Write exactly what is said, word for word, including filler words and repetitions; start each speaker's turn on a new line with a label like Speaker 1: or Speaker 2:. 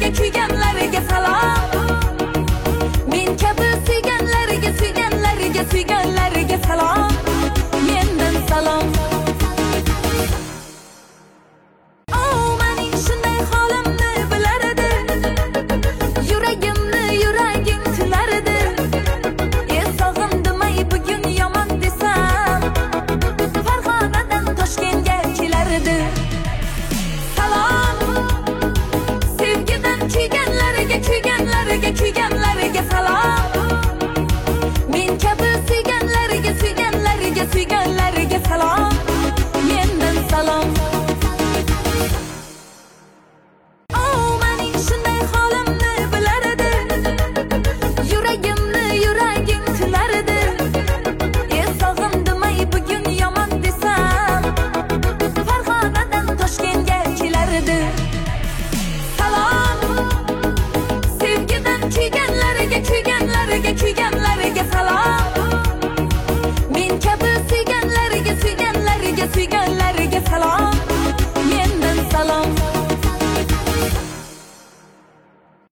Speaker 1: kuyganlarga kuyganlarga salom. Men kabi suyganlarga suyganlarga suyganlarga salom. Mendan salom. Oh, mening shunday holimni bilar edi. Yuragimni yuragim tilar edi. E sog'indim ay bugun yomon desam. Farg'onadan Toshkentga kelar edi. Salom. Sevgidan kuyganlarga kuyganlarga kuyganlarga salom. Men kabi suyganlarga suyganlarga suyganlarga salom. Mendan salom. Oh, mening shunday holimni bilar edi. Yuragimni yuragim tilar edi. E sog'indim ay bugun yomon desam. Farg'onadan Toshkentga kelar edi. Salom. Sevgidan kuyganlarga kuyganlarga kuygan